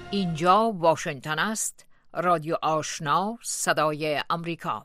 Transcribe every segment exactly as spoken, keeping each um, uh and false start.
اینجا واشنگتن است، رادیو آشنا، صدای امریکا.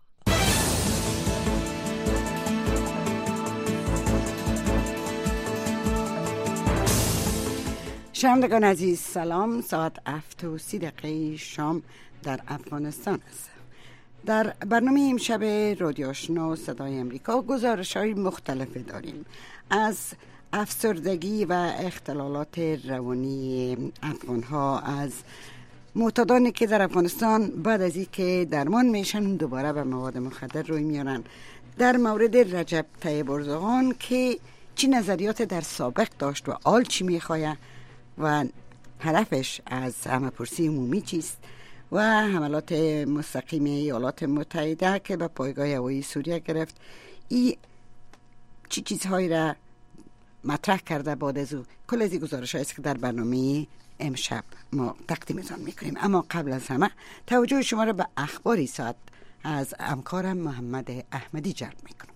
شنوندگان عزیز سلام. ساعت هفت و سی دقیقه شام در افغانستان است. در برنامه امشب رادیو آشنا صدای امریکا گزارش‌های مختلفی داریم از افسردگی و اختلالات روانی افغان‌ها، از معتادانی که در افغانستان بعد از اینکه درمان میشن دوباره به مواد مخدر روی میارن، در مورد رجب طیب اردوغان که چی نظریات در سابق داشت و آل چی میخواه و هدفش از همه‌پرسی عمومی چیست، و حملات مستقیم ایالات متحده که به پایگاه هوایی سوریه گرفت، این چی چیزهایی را مطرح کرده بعد از او. کل از این گزارش هاییست که در برنامه امشب ما تقدیمتان میکنیم. اما قبل از همه توجه شما را به اخباری ساعت از همکارم محمد احمدی جلب میکنم.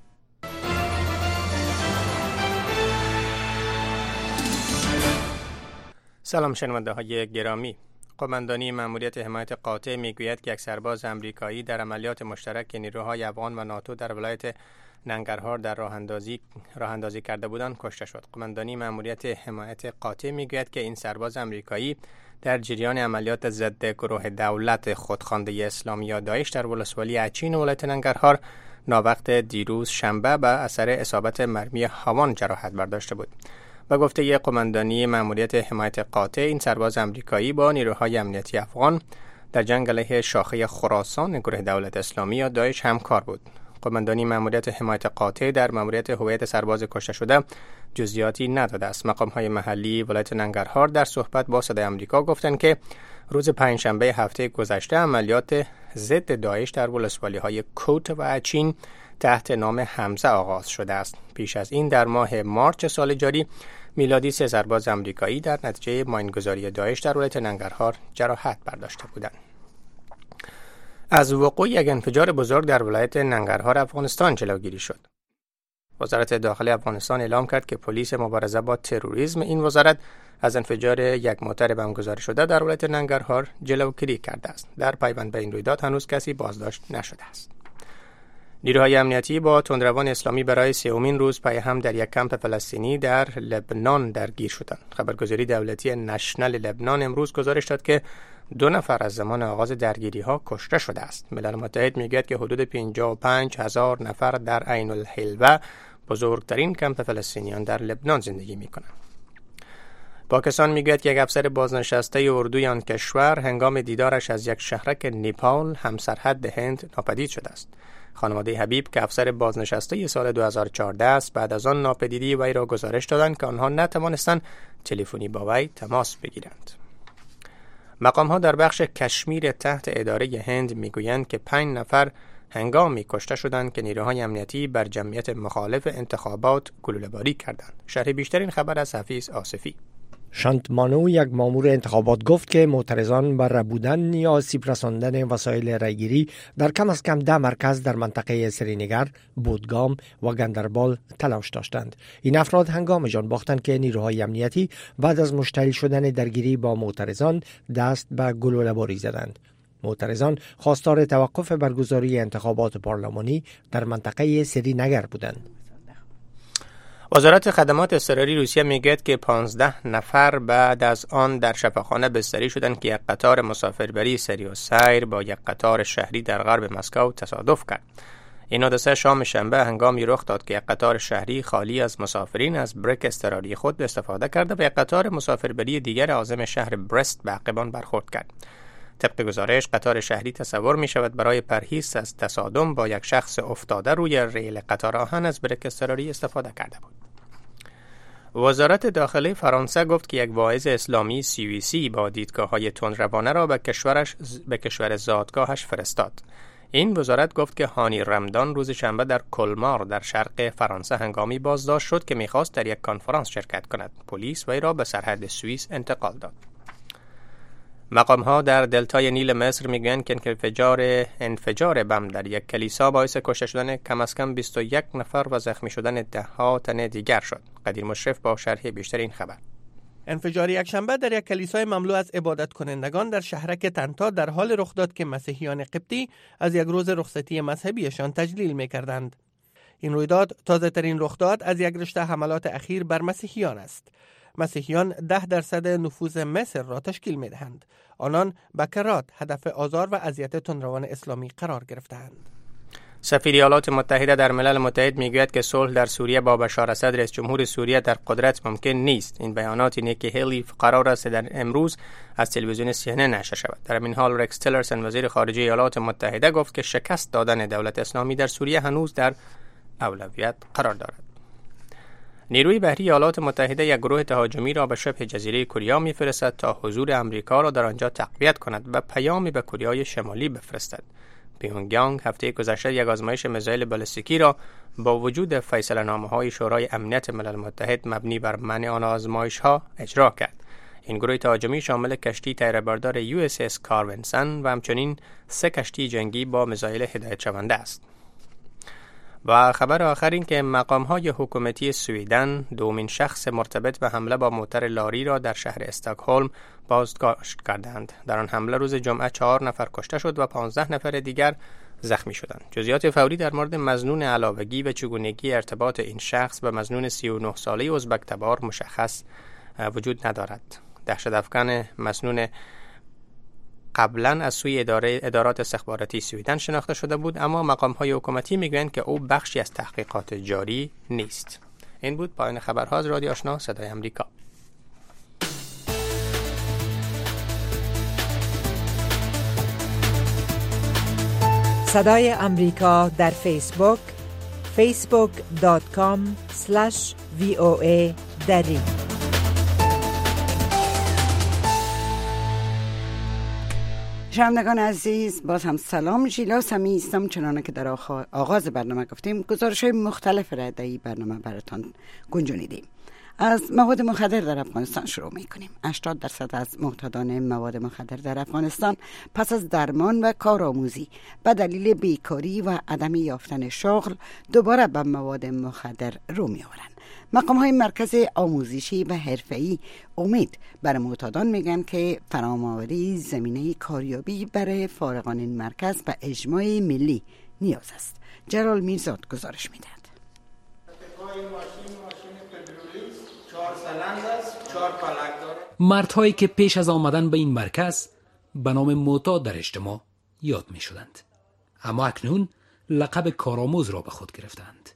سلام شنونده های گرامی. قماندانی مأموریت حمایت قاطع میگوید که یک سرباز امریکایی در عملیات مشترک نیروهای افغان و ناتو در ولایت ننگرهار در راه اندازی راه اندازی کرده بودند کشته شد. قماندانی مأموریت حمایت قاطع میگوید که این سرباز امریکایی در جریان عملیات ضد گروه دولت خودخوانده اسلامی یا داعش در ولسوالی اچین ولایت ننگرهار ناوقت دیروز شنبه به اثر اصابت مرمی هاوان جراحت برداشته بود. با گفته قماندانی مأموریت حمایت قاطع، این سرباز امریکایی با نیروهای امنیتی افغان در جنگ علیه شاخه خراسان گروه دولت اسلامی یا داعش همکار بود. قماندانی مأموریت حمایت قاطع در مأموریت هویت سرباز کشته شده جزئیاتی نداده است. مقام‌های محلی ولایت ننگرهار در صحبت با صدای آمریکا گفتند که روز پنجشنبه هفته گذشته عملیات ضد داعش در ولسوالی‌های کوت و اچین تحت نام حمزه آغاز شده است. پیش از این در ماه مارچ سال جاری میلادی سه سرباز آمریکایی در نتیجه ماینگذاری داعش در ولایت ننگرهار جراحت برداشته بودند. از وقوع یک انفجار بزرگ در ولایت ننگرهار افغانستان جلوگیری شد. وزارت داخلی افغانستان اعلام کرد که پلیس مبارزه با تروریسم این وزارت از انفجار یک موتر بم گذاری شده در ولایت ننگرهار جلوگیری کرده است. در پیوند به این رویداد هنوز کسی بازداشت نشده است. نیروهای امنیتی با تندروان اسلامی برای سومین روز پای هم در یک کمپ فلسطینی در لبنان درگیر شدند. خبرگزاری دولتی نشنل لبنان امروز گزارش داد که دو نفر از زمان آغاز درگیری ها کشته شده است. ملل متحد میگوید که حدود پنجاه و پنج هزار نفر در عین الحلوه، بزرگترین کمپ فلسطینیان در لبنان، زندگی میکنند. پاکستان میگوید که یک افسر بازنشسته اردوی آن کشور هنگام دیدارش از یک شهرک نیپال همسرحد هند ناپدید شده است. خانواده حبیب که افسر بازنشسته سال دو هزار و چهارده است، بعد از آن ناپدیدی وی را گزارش دادند که آنها نتوانستند تلفنی با وی تماس بگیرند. مقام‌ها در بخش کشمیر تحت اداره هند میگویند که پنج نفر هنگامی کشته شدند که نیروهای امنیتی بر جمعیت مخالف انتخابات گلوله‌باری کردند. شرح بیشتر این خبر از حفیظ آصفی. شانتمانو، یک مامور انتخابات، گفت که معترضان بر ربودن یا آسیب رساندن وسایل رایگیری در کم از کم ده مرکز در منطقه سرینگر، بودگام و گندربال تلاش داشتند. این افراد هنگام جان باختند که نیروهای امنیتی بعد از مشتعل شدن درگیری با معترضان دست به گلوله‌باری زدند. معترضان خواستار توقف برگزاری انتخابات پارلمانی در منطقه سرینگر بودند. وزارت خدمات اضطراری روسیه میگوید که پانزده نفر بعد از آن در شفاخانه بستری شدند که یک قطار مسافربری سری و سیر با یک قطار شهری در غرب مسکو تصادف کرد. این حادثه شام شنبه هنگامی رخ داد که یک قطار شهری خالی از مسافرین از بریک اضطراری خود استفاده کرده و یک قطار مسافربری دیگر عازم شهر برست به عقبان برخورد کرد. طبق گزارش قطار شهری تصور می شود برای پرهیز از تصادم با یک شخص افتاده روی ریل قطار آهن از بریک اضطراری استفاده کرده بود. وزارت داخلی فرانسه گفت که یک واعظ اسلامی سی وی سی با دیدگاه‌های تندروانه را به کشورش به کشور زادگاهش فرستاد. این وزارت گفت که هانی رمدان روز شنبه در کلمار در شرق فرانسه هنگامی بازداشت شد که می‌خواست در یک کنفرانس شرکت کند. پلیس وی را به سرحد سوئیس انتقال داد. مقام‌ها در دلتای نیل مصر میگویند که انفجار انفجار بم در یک کلیسا باعث کشته شدن کم از کم بیست و یک نفر و زخمی شدن ده ها تن دیگر شد. قدیر مشرف با شرح بیشتر این خبر. انفجار یکشنبه در یک کلیسای مملو از عبادت کنندگان در شهرک تنتا در حال رخ داد که مسیحیان قبطی از یک روز رخصتی مذهبیشان تجلیل می‌کردند. این رویداد تازه ترین رخ داد از یک رشته حملات اخیر بر مسیحیان است. مسیحیان ده درصد نفوذ مصر را تشکیل می‌دهند. آنان به کرات هدف آزار و اذیت تندروان اسلامی قرار گرفتند. سفیر ایالات متحده در ملل متحد میگوید که صلح در سوریه با بشار اسد رئیس جمهور سوریه در قدرت ممکن نیست. این بیانات نیکی هیلی قرار است در امروز از تلویزیون سی ان ان نشر شود. در این حال رکس تیلرسن وزیر خارجه ایالات متحده گفت که شکست دادن دولت اسلامی در سوریه هنوز در اولویت قرار دارد. نیروی بحری ایالات متحده یک گروه تهاجمی را به شبه جزیره کره میفرستد تا حضور امریکا را در آنجا تقویت کند و پیامی به کره شمالی بفرستد. پیونگیانگ هفته گذشته یک آزمایش میزایل بالستیکی را با وجود فیصله نامه‌های شورای امنیت ملل متحد مبنی بر منع آن آزمایش‌ها اجرا کرد. این گروه تهاجمی شامل کشتی تیره‌بردار یو اس اس کارونسن و همچنین سه کشتی جنگی با میزایل هدایت شونده است. و خبر آخر این که مقام‌های حکومتی سوئیدن دومین شخص مرتبط به حمله با موتر لاری را در شهر استکهلم بازداشت کردند. در آن حمله روز جمعه چهار نفر کشته شد و پانزده نفر دیگر زخمی شدند. جزئیات فوری در مورد مظنون علاوگی و چگونگی ارتباط این شخص به مظنون سی و نه ساله ازبک تبار مشخص وجود ندارد. دهشت افکن مظنون قبلا از سوی اداره ادارات استخباراتی سوئیدن شناخته شده بود، اما مقام‌های حکومتی میگویند که او بخشی از تحقیقات جاری نیست. این بود پایان خبرها از رادیو آشنا صدای آمریکا. صدای آمریکا در فیسبوک فیسبوک دات کام اسلش وی او ای دری. شنوندگان عزیز، باز هم سلام. ژیلا سمی هستم. چنانه که در آغاز برنامه گفتیم گزارش‌های مختلف را در این برنامه براتان گنجانیدیم. از مواد مخدر در افغانستان شروع می‌کنیم. هشتاد درصد از معتادان مواد مخدر در افغانستان پس از درمان و کارآموزی به دلیل بیکاری و عدم یافتن شغل دوباره به مواد مخدر رو می‌آورند. مقام‌های مرکز آموزشی و حرفه‌ای امید برای معتادان میگن که فراهم‌آوری زمینه کاریابی برای فارغان این مرکز و اجماع ملی نیاز است. جلال میرزاد گزارش میدهد. مردهایی که پیش از آمدن به این مرکز به نام معتاد در اجتماع یاد می شدند، اما اکنون لقب کارآموز را به خود گرفتند.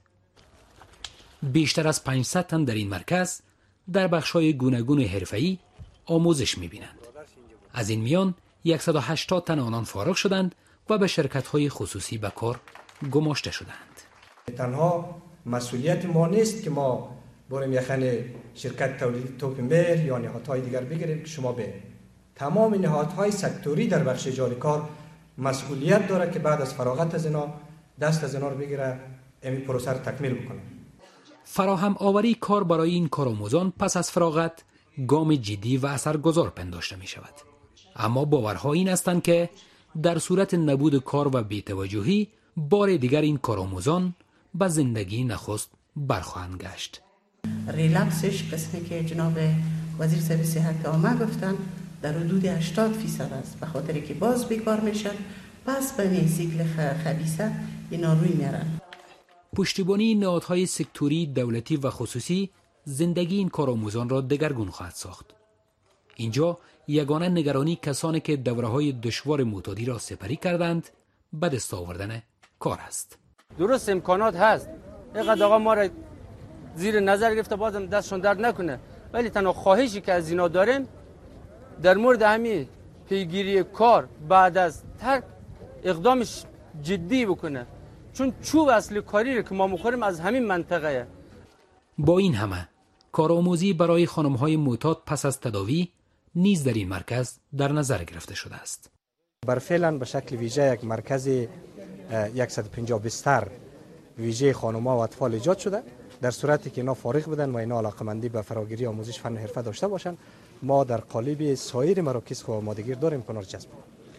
بیشتر از پانصد تن در این مرکز در بخش‌های گوناگون حرفه‌ای آموزش می‌بینند. از این میان صد و هشتاد تن آنان فارغ شدند و به شرکت‌های خصوصی به کار گماشته شدند. تنها مسئولیت ما نیست که ما بریم یخن شرکت تولید توپ مل یا نهادهای دیگر بگیریم که شما به تمام نهادهای سکتوری در بخش اجاره کار مسئولیت داره که بعد از فراغت از اینا دست از اینا رو بگیره، این پروسه رو تکمیل بکنه. فراهم آوری کار برای این کارآموزان پس از فراغت گام جدی و اثرگذار پنداشته می شود. اما باورها این هستند که در صورت نبود کار و بی‌توجهی بار دیگر این کارآموزان به زندگی نخست برخواهند گشت. ریلکسش قسمی که جناب وزیر صاحب صحت عامه گفتن در حدود هشتاد فیصد است، به خاطر که باز بیکار میشن، پس به این سیکل خبیثه اینا روی میارن. پشتیبانی نهادهای سکتوری دولتی و خصوصی زندگی این کارآموزان را دگرگون خواهد ساخت. اینجا یگانه نگرانی کسانی که دوره‌های دشوار معتادی را سپری کردند به دست آوردن کار است. درست امکانات هست، اینقدر آقا ما را زیر نظر گرفته بازم دستشون درد نکنه، ولی تنها خواهشی که از اینا داریم در مورد همین پیگیری کار بعد از ترک اقدامش جدی بکنه، چون چوب اصلی کاری رو که ما می‌خوریم از همین منطقه. با این همه کارآموزی برای خانم‌های معتاد پس از تداوی نیز در این مرکز در نظر گرفته شده است. بر فعلا به شکل ویژه یک مرکز صد و پنجاه بستر ویژه خانم‌ها و اطفال ایجاد شده. در صورتی که اینا فارغ بدن و اینا علاقه‌مندی به فراگیری آموزش فن حرفه داشته باشن، ما در قالب سایر مراکز خو آمادگی داریم کنار جذب.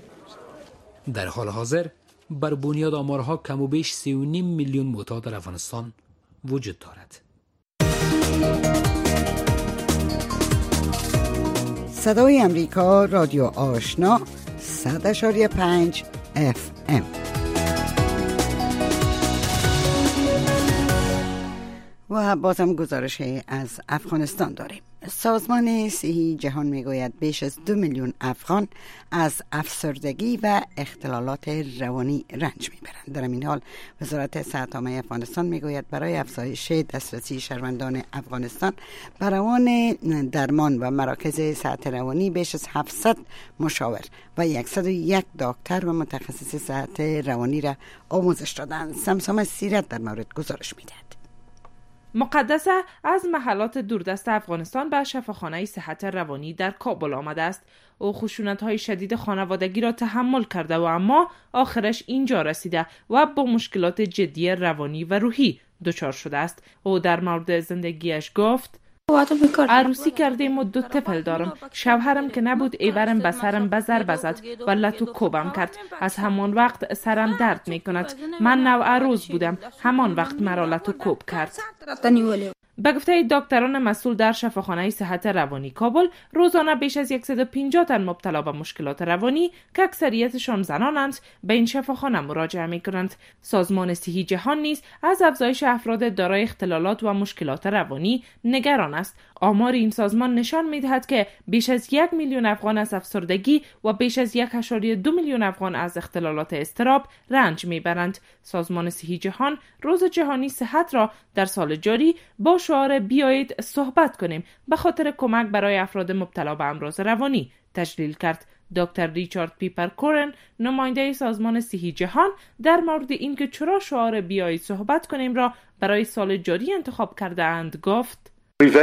در حال حاضر بر بنیاد آمارها کم و بیش سی و نیم میلیون معتاد در افغانستان وجود دارد. صدای امریکا رادیو آشنا صد اشاری پنج اف ام. و بازم گزارش از افغانستان داریم. سازمان صحی جهان میگوید بیش از دو میلیون افغان از افسردگی و اختلالات روانی رنج میبرند. در این حال وزارت صحت عامه افغانستان میگوید برای افزایش دسترسی شهروندان افغانستان به روان درمان و مراکز صحت روانی بیش از هفتصد مشاور و صد و یک دکتر و متخصص صحت روانی را آموزش دادند. سمسام سیرت در مورد گزارش میدهد. مقدسه از محلات دوردست افغانستان به شفاخانه صحت روانی در کابل آمده است. او خشونت‌های شدید خانوادگی را تحمل کرده و اما آخرش اینجا رسیده و با مشکلات جدی روانی و روحی دچار شده است. او در مورد زندگیش گفت: عروسی کردیم و دو طفل دارم. شوهرم که نبود ایورم به سرم بزر بزد و لتو کوبم کرد. از همان وقت سرم درد می کند. من نو عروس بودم. همان وقت مرا لتو کوب کرد. به گفته دکتران مسئول در شفاخانه صحت روانی کابل، روزانه بیش از صد و پنجاه تن مبتلا به مشکلات روانی که اکثریتشان زنانند به این شفاخانه مراجعه می کنند. سازمان صحی جهان نیز از افزایش افراد دارای اختلالات و مشکلات روانی نگران است. آمار این سازمان نشان می دهد که بیش از یک میلیون افغان از افسردگی و بیش از یک اشاریه دو میلیون افغان از اختلالات اضطراب رنج می برند. سازمان صحی جهان روز جهانی صحت را در سال جاری با شعار بیایید صحبت کنیم به خاطر کمک برای افراد مبتلا به امراض روانی تجلیل کرد. دکتر ریچارد پیپر کورن، نماینده سازمان صحی جهان، در مورد اینکه چرا شعار بیایید صحبت کنیم را برای سال جاری انتخاب کرده اند گفت: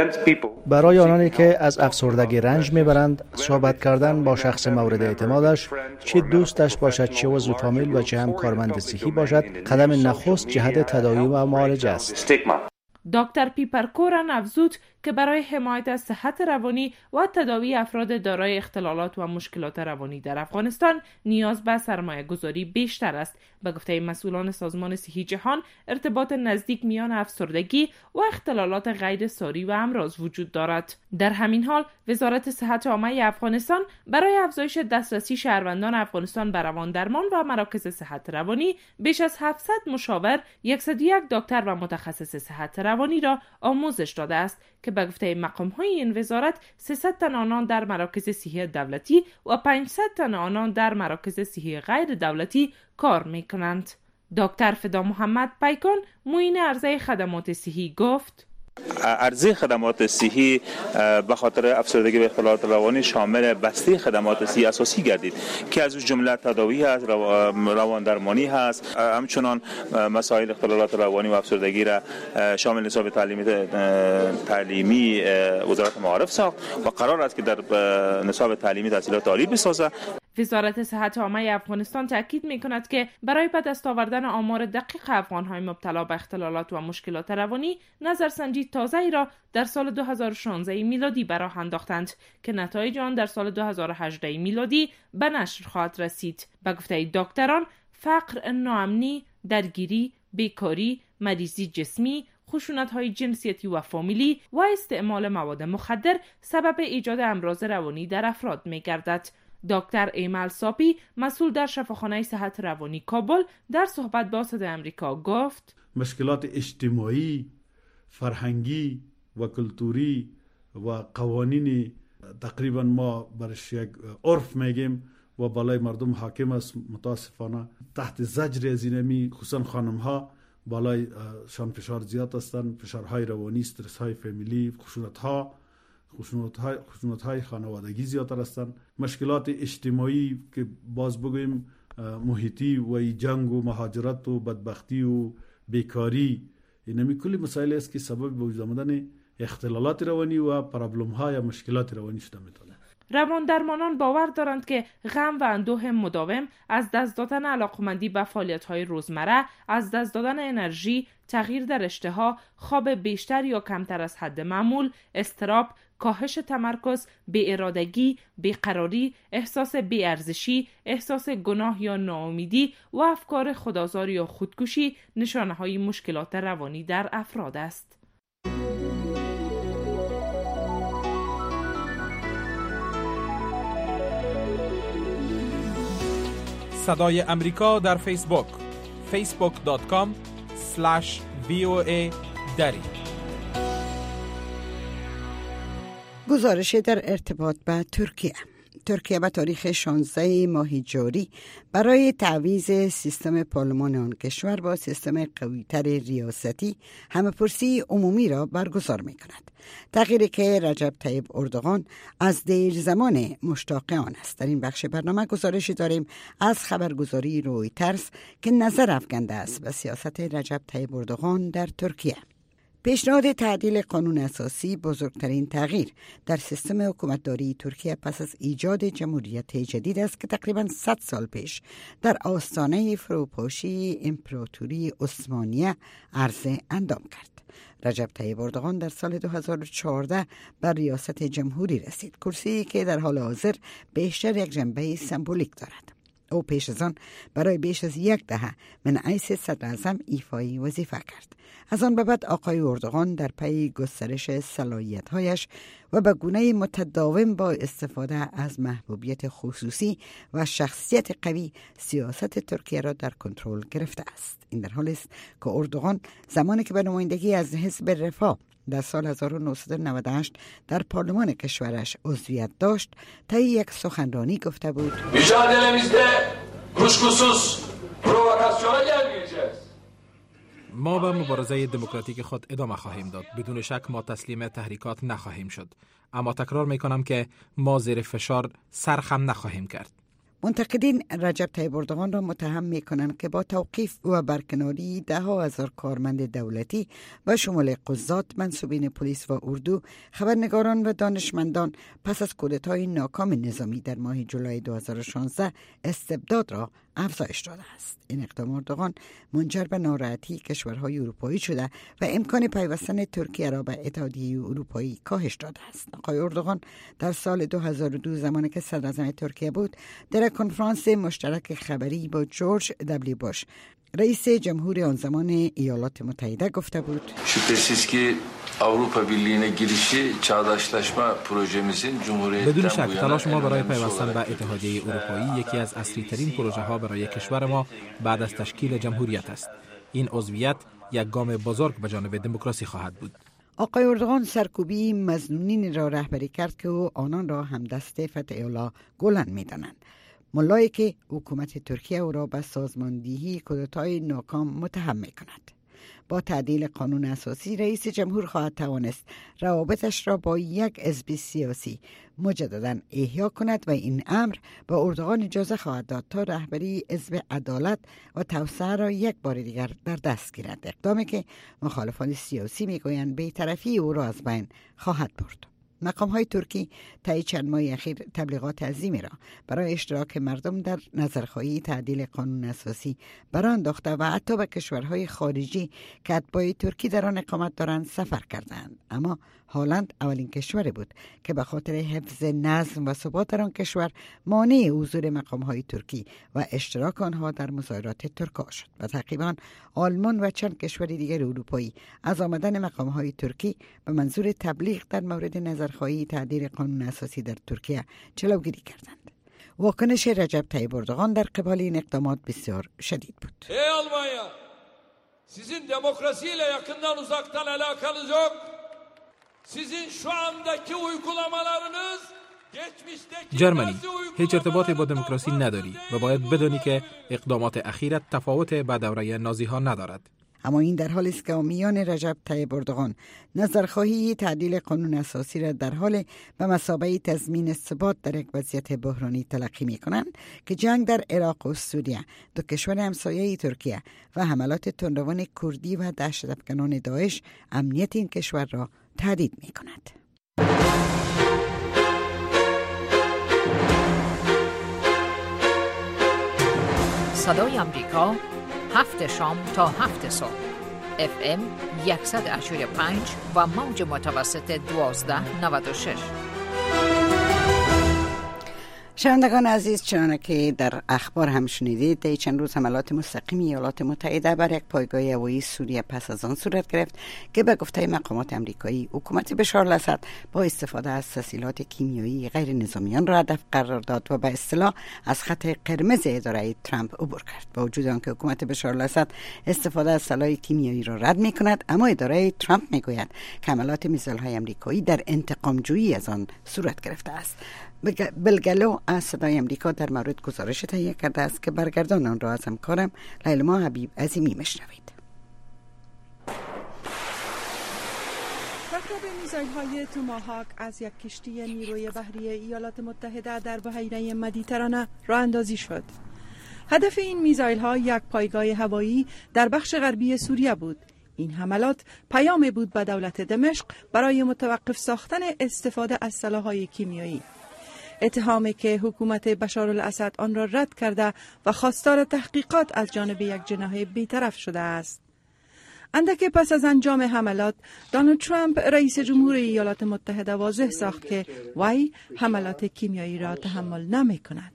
برای آنانی که از افسردگی رنج میبرند، صحبت کردن با شخص مورد اعتمادش، چه دوستش باشد، چه عضو فامیل و چه هم کارمند صحی باشد، قدم نخست جهت تداوی و معالجه است. دکتر پیپر کورن افزود که برای حمایت از صحت روانی و تداوی افراد دارای اختلالات و مشکلات روانی در افغانستان نیاز به سرمایه گذاری بیشتر است. به گفته مسئولان سازمان صحی جهان، ارتباط نزدیک میان افسردگی و اختلالات غیر ساری و امراض وجود دارد. در همین حال وزارت صحت عامه افغانستان برای افزایش دسترسی شهروندان افغانستان به روان درمان و مراکز صحت روانی بیش از هفتصد مشاور، صد و یک دکتر و متخصص صحت روانی را آموزش داده است که به گفته مقام‌های این وزارت سیصد تن آنان در مراکز صحی دولتی و پانصد تن آنان در مراکز صحی غیر دولتی کار می‌کنند. دکتر فدا محمد پیکان، معین عرضه خدمات صحی گفت: عرضه خدمات صحی به خاطر افسردگی و اختلالات روانی شامل بسته خدمات صحی اساسی گردید که از جمله تداوی هست، روان درمانی هست، همچنان مسائل اختلالات روانی و افسردگی را شامل نصاب تعلیمی تعلیمی وزارت معارف ساخت و قرار است که در نصاب تعلیمی تحصیلات عالی بسازد. وزارت صحت عامه افغانستان تاکید می‌کند که برای به دست آوردن آمار دقیق افغان‌های مبتلا به اختلالات و مشکلات روانی، نظرسنجی تازه‌ای را در سال دو هزار و شانزده میلادی به راه انداختند که نتایج آن در سال دو هزار و هجده میلادی به نشر خواهد رسید. به گفته دکتران، فقر، ناامنی، درگیری، بیکاری، مریضی جسمی، خشونت‌های جنسیتی و فامیلی و استعمال مواد مخدر سبب ایجاد امراض روانی در افراد می‌گردد. دکتر ایمال ساپی، مسئول در شفاخانه صحت روانی کابل، در صحبت با صدای امریکا گفت: مشکلات اجتماعی، فرهنگی و کلتوری و قوانین تقریبا ما برش یک عرف میگیم و بالای مردم حاکم است. متاسفانه تحت زجر از اینمی خصوصا خانم ها بالای شان فشار زیاد هستند، فشارهای روانی، استرس های فامیلی، خشونت ها خشونت های خشونت های خانوادگی زیادتر هستند. مشکلات اجتماعی که باز بگویم محیطی و جنگ و مهاجرت و بدبختی و بیکاری، اینمی کلی مسائل است که سبب به وجود آمدن اختلالات روانی و پرابلم ها یا مشکلات روانی شده میتونه. روان درمانان باور دارند که غم و اندوه مداوم، از دست دادن علاقمندی به فعالیت‌های روزمره، از دست دادن انرژی، تغییر در اشتها، خواب بیشتر یا کمتر از حد معمول، اضطراب، کاهش تمرکز، بی‌ارادگی، بیقراری، احساس بی‌ارزشی، احساس گناه یا ناامیدی و افکار خودآزار یا خودکشی نشانه‌های مشکلات روانی در افراد است. صدای امریکا در فیسبوک فیسبوک دات کام اسلش وی او ای دری. گزارش در ارتباط با ترکیه. ترکیه به تاریخ شانزده ماه جاری برای تعویض سیستم پارلمان آن کشور با سیستم قوی‌تر ریاستی همه‌پرسی عمومی را برگزار می کند. تغییری که رجب طیب اردوغان از دیر زمان مشتاق آن است. در این بخش برنامه گزارشی داریم از خبرگزاری رویترز که نظر افکنده است به سیاست رجب طیب اردوغان در ترکیه. پیشنهاد تعدیل قانون اساسی بزرگترین تغییر در سیستم حکومتداری ترکیه پس از ایجاد جمهوریت جدید است که تقریباً صد سال پیش در آستانه فروپاشی امپراتوری عثمانیه عرض اندام کرد. رجب طیب اردوغان در سال دو هزار و چهارده بر ریاست جمهوری رسید، کرسی که در حال حاضر بیشتر یک جنبه سمبولیک دارد. او پیش از آن برای بیش از یک دهه من حیث صدر اعظم ایفای وظیفه کرد. از آن به بعد آقای اردوغان در پی گسترش صلاحیت‌هایش و به گونه متداوم با استفاده از محبوبیت خصوصی و شخصیت قوی سیاست ترکیه را در کنترل گرفته است. این در حالی است که اردوغان زمانی که به نمایندگی از حزب رفاه در سال هزار و نهصد و نود و هشت در پارلمان کشورش عضویت داشت، طی یک سخنرانی گفته بود: ما به مبارزه دموکراتیک خود ادامه خواهیم داد. بدون شک ما تسلیم تحریکات نخواهیم شد، اما تکرار می کنم که ما زیر فشار سرخم نخواهیم کرد. منتقدین رجب طیب اردوغان را متهم می کنند که با توقیف و برکناری ده ها هزار کارمند دولتی و شمول قضات، منصوبین پلیس و اردو، خبرنگاران و دانشمندان پس از کودتای ناکام نظامی در ماه جولای دو هزار و شانزده استبداد را افزایش داده است. این اقدام اردوغان منجر به ناراحتی کشورهای اروپایی شده و امکان پیوستن ترکیه را به اتحادیه اروپایی کاهش داده است. آقای اردوغان در سال دو هزار و دو زمانی که صدر اعظم ترکیه بود، در کنفرانس مشترک خبری با جورج دبلیو بوش رئیس جمهوری آن زمان ایالات متحده گفته بود: شüphesiz ki Avrupa Birliği'ne girişi çağdaşlaşma projemizin Cumhuriyet'ten بدون شک تلاش ما برای پیوستن به اتحادیه اروپایی یکی از اصلی‌ترین پروژه ها برای کشور ما بعد از تشکیل جمهوریت است. این عضویت یک گام بزرگ به جانب دموکراسی خواهد بود. آقای اردوغان سرکوبی مظنونین را رهبری کرد که او آنان را همدست فتح الله گلن می‌دانند. ملایی که حکومت ترکیه او را به سازماندهی کودتای ناکام متهم می کند. با تعدیل قانون اساسی رئیس جمهور خواهد توانست روابطش را با یک حزب سیاسی مجددا احیا کند و این امر به اردوغان اجازه خواهد داد تا رهبری حزب عدالت و توسعه را یک بار دیگر در دست گیرد، اقدامی که مخالفان سیاسی میگویند بی‌طرفی او را از بین خواهد برد. مقام های ترکی طی چند ماه اخیر تبلیغات عظیمی را برای اشتراک مردم در نظرخواهی تعدیل قانون اساسی برآورده انداخته و حتی به کشورهای خارجی که اتباع ترکی در آن اقامت دارند سفر کردند. اما هلند اولین کشوری بود که به خاطر حفظ نظم و ثبات در آن کشور مانع حضور مقام های ترکی و اشتراک آنها در مظاهرات ترک‌ها شد. و تقریبا آلمان و چند کشور دیگر اروپایی از آمدن مقام های ترکی به منظور تبلیغ در مورد نظرخواهی تعدیل قانون اساسی در ترکیه جلوگیری کردند. واکنش رجب طیب اردوغان در قبال این اقدامات بسیار شدید بود. ey Almanya, sizin demokrasiyle yakından uzaktan alakanız yok. Sizin şu andaki uygulamalarınız geçmişteki جرمنی، هیچ ارتباطی با دموکراسی نداری و باید بدانی که اقدامات اخیرت تفاوت با دوره نازی ها ندارد. اما این در حالی است که میان رجب طیب اردوغان نظرخواهی تعدیل قانون اساسی را در حال به مثابه تضمین ثبات در یک وضعیت بحرانی تلقی می کنند که جنگ در عراق و سوریه، دو کشور همسایه ترکیه، و حملات تندروان کردی و دهشت‌افکنان داعش امنیت این کشور را تهدید می کند. صدای امریکا، هفت شام تا هفت صبح، اف ام صد و هشتاد و پنج و موج متوسط دوازده نود و شش. شنوندگان عزیز، چنانه که در اخبار هم شنیدید، در چند روز حملات مستقیم ایالات متحده بر یک پایگاه هوایی سوریه پس از آن صورت گرفت که به گفته مقامات آمریکایی حکومت بشار الاسد با استفاده از تسهیلات کیمیایی غیر نظامیان را هدف قرار داد و به اصطلاح از خط قرمز اداره ترامپ عبور کرد. با وجود آنکه حکومت بشار الاسد استفاده از سلاح کیمیایی را رد می کند، اما اداره ترامپ می گوید که حملات میزایل های آمریکایی در انتقام جویی از آن صورت گرفته است. بلگلو از صدای امریکا در مورد گزارش تهیه کرده است که برگردان آن را از همکارم لیلما حبیب عظیمی میشنوید. تخریب میزایل های توماهاک از یک کشتی نیروی بحری ایالات متحده در بحیره مدیترانه راه اندازی شد. هدف این میزایل ها یک پایگاه هوایی در بخش غربی سوریه بود. این حملات پیامی بود به دولت دمشق برای متوقف ساختن استفاده از سلاح‌های کیمیایی. اتهامی که حکومت بشار الاسد آن را رد کرده و خواستار تحقیقات از جانب یک جناح بیطرف شده است. اندکی پس از انجام حملات، دونالد ترامپ رئیس جمهور ایالات متحده واضح ساخت که وی حملات کیمیایی را تحمل نمی کند.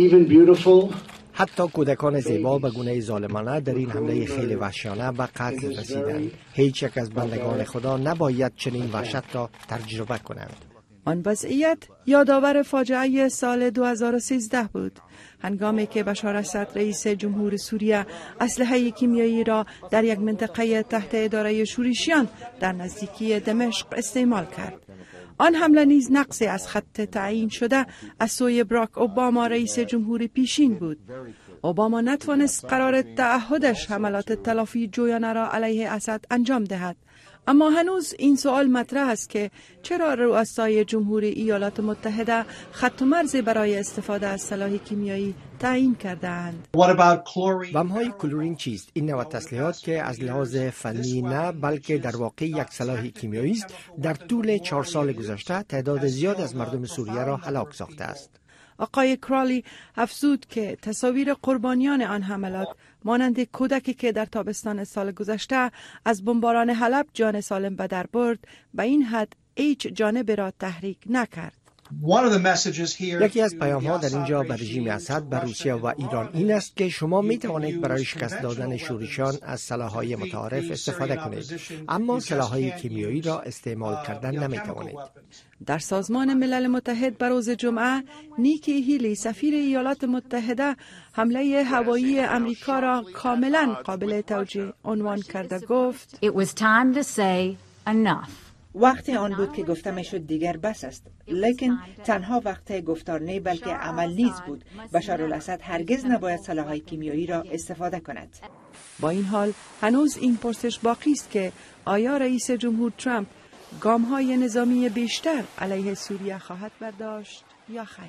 حتی کودکان زیبا به گونه ظالمانه در این حمله خیلی وحشیانه به قتل رسیدند. هیچ یک از بندگان خدا نباید چنین وحشت را تجربه کنند. آن وضعیت یادآور فاجعه سال دو هزار و سیزده بود، هنگامی که بشار اسد رئیس جمهور سوریه اسلحه کیمیایی را در یک منطقه تحت اداره شورشیان در نزدیکی دمشق استعمال کرد. آن حمله نیز نقصی از خط تعیین شده از سوی براک اوباما رئیس جمهور پیشین بود. اوباما نتوانست قرار تعهدش حملات تلافی جویانه را علیه اسد انجام دهد. اما هنوز این سوال مطرح است که چرا رؤسای جمهوری ایالات متحده خط و مرز برای استفاده از سلاح کیمیایی تعیین کرده‌اند. بمب‌های کلورین چیست؟ این نوع تسلیحات که از لحاظ فنی نه بلکه در واقع یک سلاح کیمیایی است، در طول چهار سال گذشته تعداد زیاد از مردم سوریه را هلاک ساخته است. آقای کرالی افزود که تصاویر قربانیان آن حملات مانند کودکی که در تابستان سال گذشته از بمباران حلب جان سالم به در برد، به این حد هیچ جانب را تحریک نکرد. یکی از پیام ها در اینجا به رژیم اسد، بر روسیه و ایران این است که شما می توانید برای شکست دادن شورشیان از سلاح‌های متعارف استفاده کنید، اما سلاح‌های کیمیایی را استعمال کردن نمی توانید. در سازمان ملل متحد بر روز جمعه، نیکی هیلی سفیر ایالات متحده حمله هوایی امریکا را کاملا قابل توجیه عنوان کرده گفت: It was time to say enough. وقت آن بود که گفته میشد دیگر بس است، لیکن تنها وقت گفتار نه بلکه عمل نیز بود. بشار الاسد هرگز نباید سلاح‌های کیمیایی را استفاده کند. با این حال هنوز این پرسش باقی است که آیا رئیس جمهور ترامپ گام‌های نظامی بیشتر علیه سوریه خواهد برداشت یا خیر؟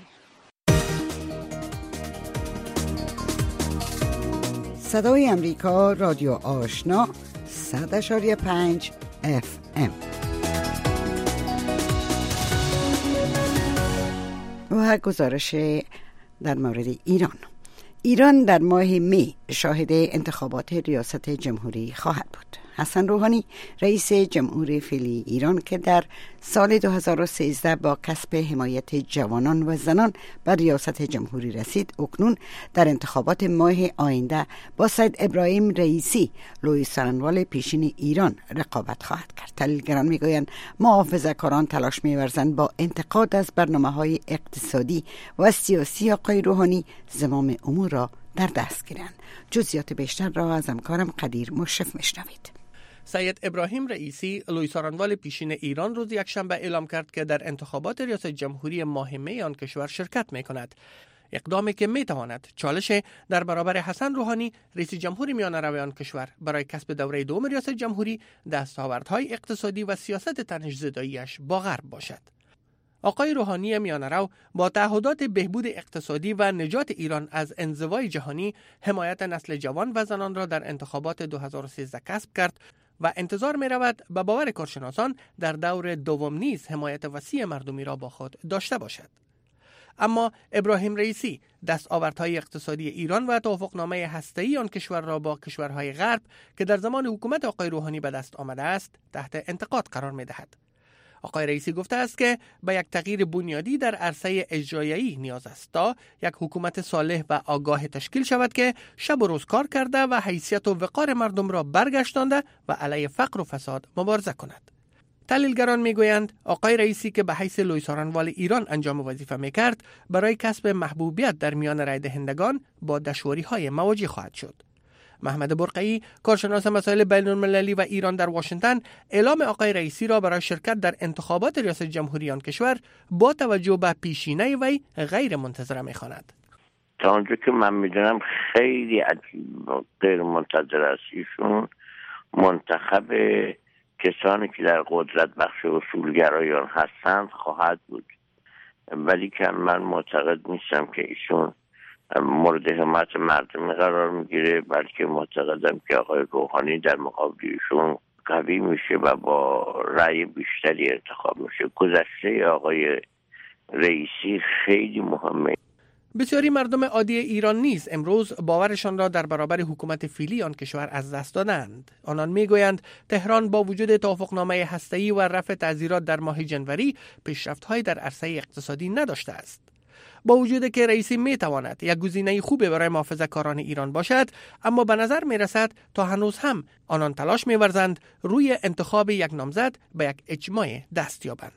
صدای امریکا، رادیو آشنا، صد اشاری پنج اف ام. و گزارش در مورد ایران. ایران در ماه می شاهد انتخابات ریاست جمهوری خواهد بود. حسن روحانی رئیس جمهور فعلی ایران که در سال دو هزار و سیزده با کسب حمایت جوانان و زنان بر ریاست جمهوری رسید، اکنون در انتخابات ماه آینده با سید ابراهیم رئیسی لوی سرنوال پیشین ایران رقابت خواهد کرد. تحلیلگران میگویند محافظه‌کاران تلاش می‌ورزند با انتقاد از برنامه‌های اقتصادی و سیاسی آقای روحانی زمام امور را در دست گیرند. جزئیات بیشتر را از همکارم قدیر مشرف میشنوید. سید ابراهیم رئیسی لوی سارنوال پیشین ایران روز یکشنبه اعلام کرد که در انتخابات ریاست جمهوری ماه می آن کشور شرکت می کند. اقدامی که می تواند چالش در برابر حسن روحانی رئیس جمهور میانه روی آن کشور برای کسب دوره دوم ریاست جمهوری دستاوردهای اقتصادی و سیاست تنش‌زدایی‌اش با غرب باشد. آقای روحانی میانه‌رو با تعهدات بهبود اقتصادی و نجات ایران از انزوای جهانی حمایت نسل جوان و زنان را در انتخابات دو هزار و سیزده کسب کرد و انتظار می رود به باور کارشناسان در دور دوم نیز حمایت وسیع مردمی را با خود داشته باشد. اما ابراهیم رئیسی دستاوردهای اقتصادی ایران و توافقنامه هسته‌ای آن کشور را با کشورهای غرب که در زمان حکومت آقای روحانی به دست آمده است تحت انتقاد قرار می دهد. آقای رئیسی گفته است که به یک تغییر بنیادی در عرصه اجرایی نیاز است تا یک حکومت صالح و آگاه تشکیل شود که شب و روز کار کرده و حیثیت و وقار مردم را برگشتانده و علیه فقر و فساد مبارزه کند. تحلیلگران میگویند آقای رئیسی که به حیث لویسارانوال ایران انجام وظیفه میکرد برای کسب محبوبیت در میان رای دهندگان با دشواری‌های مواجه خواهد شد. محمد برقعی، کارشناس مسائل بین المللی و ایران در واشنگتن، اعلام آقای رئیسی را برای شرکت در انتخابات ریاست جمهوری آن کشور با توجه به پیشینه وی غیر منتظره می‌خواند. تا اونجا که من میدونم خیلی عجیب و غیر منتظر است. ایشون منتخب کسانی که در قدرت بخش اصولگرایان هستند خواهد بود، ولی که من معتقد نیستم که ایشون مورد حمایت مردم قرار میگیره، بلکه معتقدم که آقای روحانی در مقابل ایشون قوی میشه و با رأی بیشتری انتخاب میشه. گذشته آقای رئیسی خیلی مهمه. بسیاری مردم عادی ایران نیز امروز باورشان را در برابر حکومت فعلی آن کشور از دست دادند. آنان میگویند تهران با وجود توافقنامه هسته‌ای و رفع تعزیرات در ماه جنوری پیشرفت‌هایی در عرصه اقتصادی نداشته است. با وجود که رئیسی میتواند یک گزینه خوبی برای محافظه‌کاران ایران باشد، اما به نظر میرسد تا هنوز هم آنان تلاش می‌ورزند روی انتخاب یک نامزد به یک اجماع دست یابند.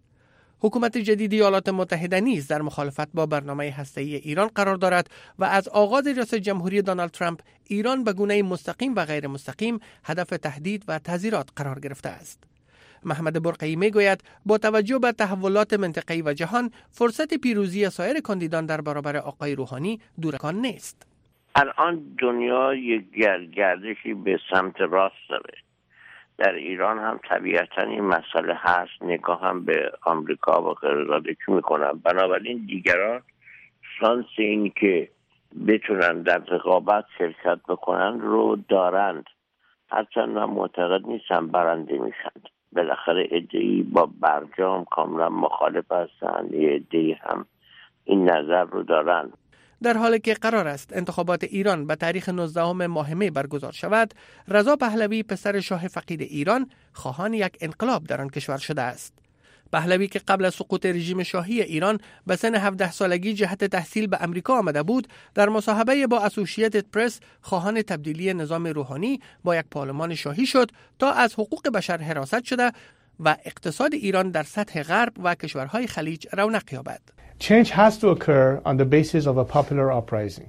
حکومت جدید ایالات متحده نیز در مخالفت با برنامه هسته‌ای ایران قرار دارد و از آغاز ریاست جمهوری دونالد ترامپ ایران به گونه مستقیم و غیر مستقیم هدف تهدید و تحذیرات قرار گرفته است. محمد برقعی میگوید با توجه به تحولات منطقه‌ای و جهان فرصت پیروزی سایر کاندیدان در برابر آقای روحانی دورکان نیست. الان دنیا یک گردشی به سمت راست داره. در ایران هم طبیعتاً این مسئله هست. نگاه هم به آمریکا و غیره میکنن. بنابراین دیگران شانس این که بتونن در رقابت شرکت بکنن رو دارند. هرچند من معتقد نیستم برنده میشن. بالاخره عده‌ای با برجام کاملا مخالف هستند، یه عده‌ای هم این نظر رو دارند. در حالی که قرار است انتخابات ایران به تاریخ نوزدهم ماه می برگزار شود، رضا پهلوی پسر شاه فقید ایران خواهان یک انقلاب در آن کشور شده است. پهلوی که قبل از سقوط رژیم شاهی ایران به سن هفده سالگی جهت تحصیل به امریکا آمده بود، در مصاحبه با اسوسییتد پرس خواهان تبدیلی نظام روحانی با یک پارلمان شاهی شد تا از حقوق بشر حراست شده و اقتصاد ایران در سطح غرب و کشورهای خلیج رونق یابد. Change has to occur on the basis of a popular uprising.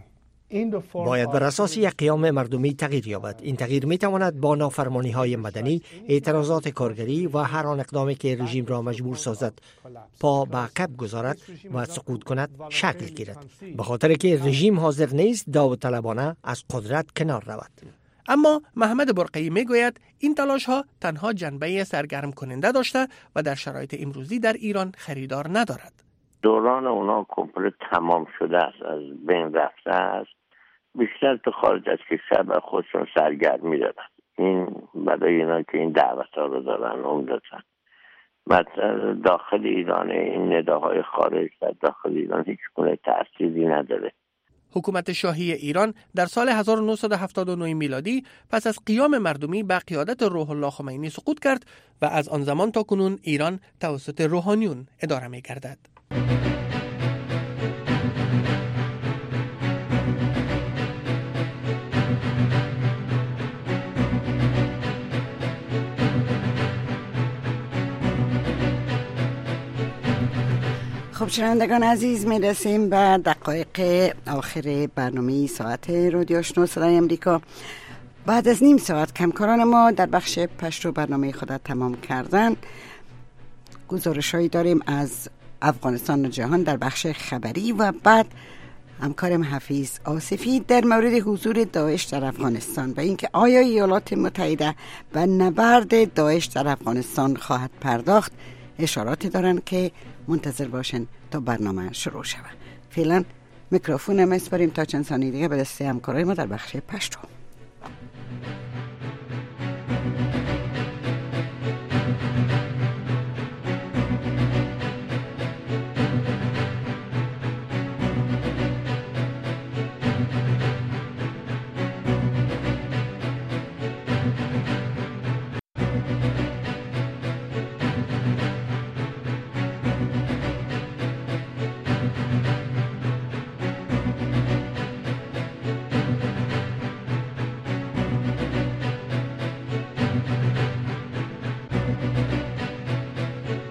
باید بر اساس یک قیام مردمی تغییر یابد. این تغییر می تواند با نافرمانی های مدنی، اعتراضات کارگری و هر آن اقدامی که رژیم را مجبور سازد پا به عقب گذارد و سقوط کند شکل گیرد، به خاطر که رژیم حاضر نیست داوطلبانه از قدرت کنار رود. اما محمد برقعی میگوید این تلاش ها تنها جنبه سرگرم کننده داشته و در شرایط امروزی در ایران خریدار ندارد. دوران اونا کمپلیت تمام شده است، از بین رفته است. بیشتر تو خارج از کشور بر خودشون سرگرمی دارن. این برای اینا که این دعوت ها رو دارن عمدتاً. مثلا داخل ایران این نداهای خارج در داخل ایران هیچ گونه تأثیری نداره. حکومت شاهی ایران در سال هزار و نهصد و هفتاد و نه میلادی پس از قیام مردمی به قیادت روح الله خمینی سقوط کرد و از آن زمان تا کنون ایران توسط روحانیون اداره می گردد. خب شنوندگان عزیز، می رسیم به دقایق آخر برنامه ساعت رادیو آشنا صدای امریکا. بعد از نیم ساعت کمکاران ما در بخش پشتو برنامه خود تمام کردن. گزارش‌هایی داریم از افغانستان و جهان در بخش خبری و بعد همکارم حفیظ آصفی در مورد حضور داعش در افغانستان و اینکه آیا ایالات متحده به نبرد داعش در افغانستان خواهد پرداخت اشاراتی دارن که منتظر باشن تا برنامه شروع شود. فعلا میکروفون هم اسپاریم تا چند ثانیه دیگه به دست همکارای ما در بخش پشتو.